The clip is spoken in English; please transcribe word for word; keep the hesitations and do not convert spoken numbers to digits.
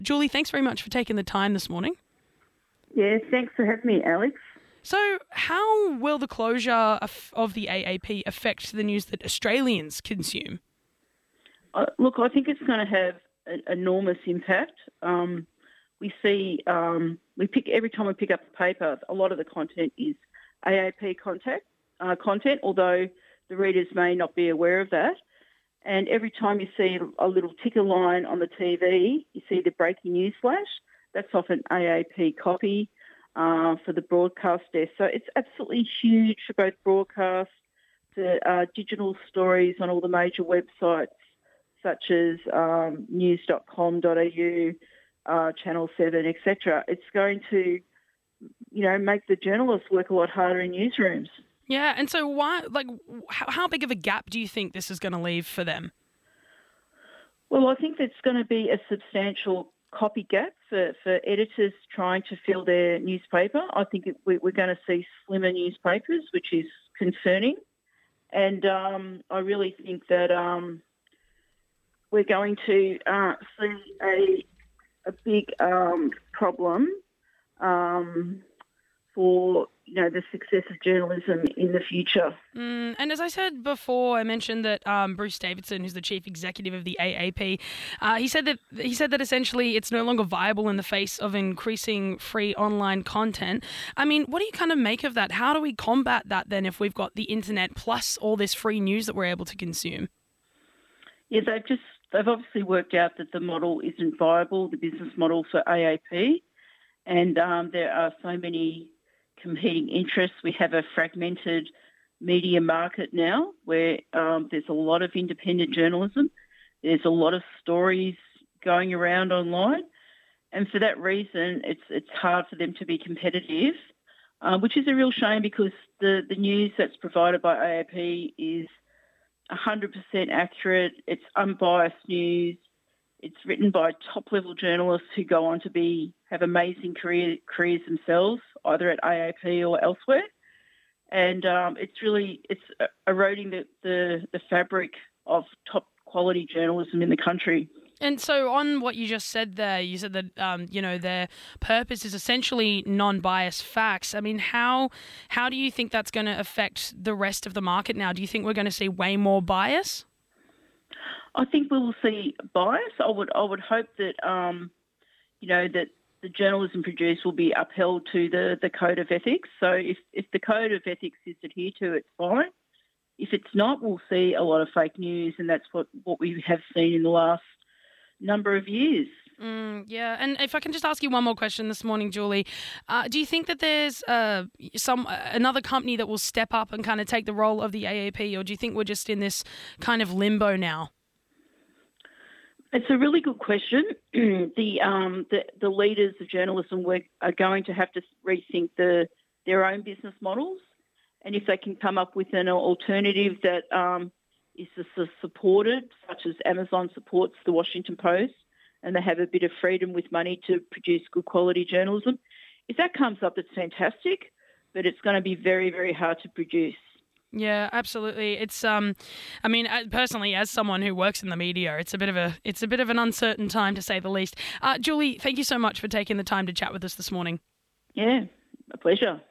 Julie, thanks very much for taking the time this morning. Yeah, thanks for having me, Alex. So how will the closure of, of the A A P affect the news that Australians consume? Uh, look, I think it's going to have an enormous impact. Um, we see, um, we pick every time we pick up the paper, a lot of the content is A A P contact, uh, content, although the readers may not be aware of that. And every time you see a little ticker line on the T V, you see the breaking news flash. That's often A A P copy uh, for the broadcast desk. So it's absolutely huge for both broadcast, the uh, digital stories on all the major websites such as um, news dot com dot a u, uh, Channel seven, et cetera. It's going to, you know, make the journalists work a lot harder in newsrooms. Yeah, and so why, like, how, how big of a gap do you think this is going to leave for them? Well, I think there's going to be a substantial copy gap for, for editors trying to fill their newspaper. I think it, we, we're going to see slimmer newspapers, which is concerning. And um, I really think that um, we're going to uh, see a, a big um, problem um, for, you know, the success of journalism in the future. Mm, and as I said before, I mentioned that um, Bruce Davidson, who's the chief executive of the A A P, uh, he said that he said that essentially it's no longer viable in the face of increasing free online content. I mean, what do you kind of make of that? How do we combat that then if we've got the internet plus all this free news that we're able to consume? Yeah, they've just they've obviously worked out that the model isn't viable, the business model for A A P, and um, there are so many competing interests. We have a fragmented media market now where um, there's a lot of independent journalism. There's a lot of stories going around online. And for that reason, it's it's hard for them to be competitive, uh, which is a real shame because the, the news that's provided by A A P is one hundred percent accurate. It's unbiased news. It's written by top-level journalists who go on to be have amazing career, careers themselves, either at A A P or elsewhere. And um, it's really it's eroding the, the, the fabric of top-quality journalism in the country. And so on what you just said there, you said that, um, you know, their purpose is essentially non-biased facts. I mean, how how do you think that's going to affect the rest of the market now? Do you think we're going to see way more bias? I think we will see bias. I would I would hope that um, you know that the journalism produced will be upheld to the, the code of ethics. So if, if the code of ethics is adhered to, it's fine. If it's not, we'll see a lot of fake news, and that's what, what we have seen in the last number of years. Mm, yeah, and if I can just ask you one more question this morning, Julie, uh, do you think that there's uh, some uh, another company that will step up and kind of take the role of the A A P, or do you think we're just in this kind of limbo now? It's a really good question. the, um, the the leaders of journalism are going to have to rethink the their own business models, and if they can come up with an alternative that um, is supported, such as Amazon supports the Washington Post, and they have a bit of freedom with money to produce good quality journalism. If that comes up, it's fantastic, but it's going to be very, very hard to produce. Yeah, absolutely. It's um, I mean, personally, as someone who works in the media, it's a bit of a it's a bit of an uncertain time to say the least. Uh, Julie, thank you so much for taking the time to chat with us this morning. Yeah, a pleasure.